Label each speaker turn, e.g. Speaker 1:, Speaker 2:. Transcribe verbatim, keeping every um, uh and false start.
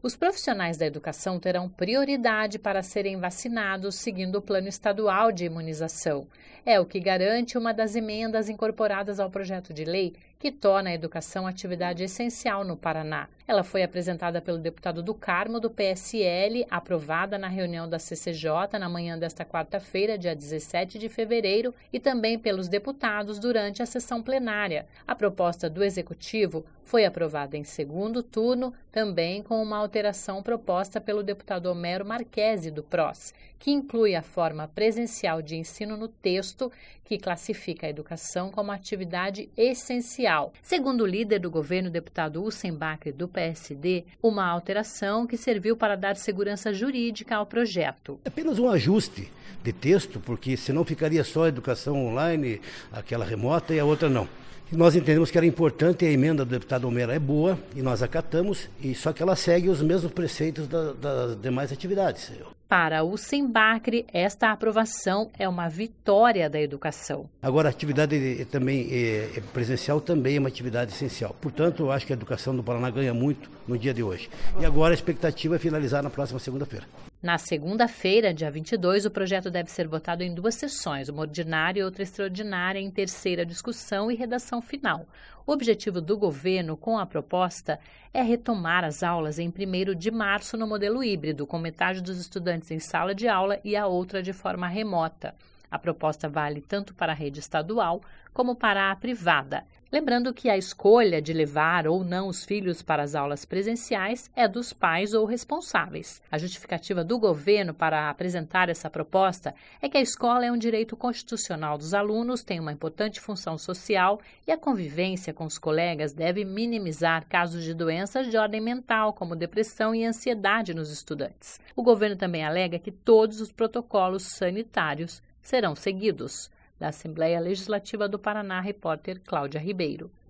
Speaker 1: Os profissionais da educação terão prioridade para serem vacinados seguindo o plano estadual de imunização. É o que garante uma das emendas incorporadas ao projeto de lei que torna a educação atividade essencial no Paraná. Ela foi apresentada pelo deputado do Carmo, do P S L, aprovada na reunião da C C J na manhã desta quarta-feira, dia dezessete de fevereiro, e também pelos deputados durante a sessão plenária. A proposta do Executivo foi aprovada em segundo turno, também com uma alteração proposta pelo deputado Homero Marquesi, do P R O S, que inclui a forma presencial de ensino no texto, que classifica a educação como atividade essencial. Segundo o líder do governo, deputado Hussein Bacri, do P S D, uma alteração que serviu para dar segurança jurídica ao projeto.
Speaker 2: É apenas um ajuste de texto, porque senão ficaria só a educação online, aquela remota, e a outra não. E nós entendemos que era importante, a emenda do deputado Homero é boa, e nós acatamos, e só que ela segue os mesmos preceitos da, das demais atividades.
Speaker 1: Para o Hussein Bacri, esta aprovação é uma vitória da educação.
Speaker 2: Agora, a atividade também é, presencial também é uma atividade essencial. Portanto, eu acho que a educação do Paraná ganha muito no dia de hoje. E agora a expectativa é finalizar na próxima segunda-feira.
Speaker 1: Na segunda-feira, dia vinte e dois, o projeto deve ser votado em duas sessões, uma ordinária e outra extraordinária, em terceira discussão e redação final. O objetivo do governo com a proposta é retomar as aulas em primeiro de março no modelo híbrido, com metade dos estudantes em sala de aula e a outra de forma remota. A proposta vale tanto para a rede estadual como para a privada. Lembrando que a escolha de levar ou não os filhos para as aulas presenciais é dos pais ou responsáveis. A justificativa do governo para apresentar essa proposta é que a escola é um direito constitucional dos alunos, tem uma importante função social e a convivência com os colegas deve minimizar casos de doenças de ordem mental, como depressão e ansiedade nos estudantes. O governo também alega que todos os protocolos sanitários serão seguidos. Da Assembleia Legislativa do Paraná, repórter Cláudia Ribeiro.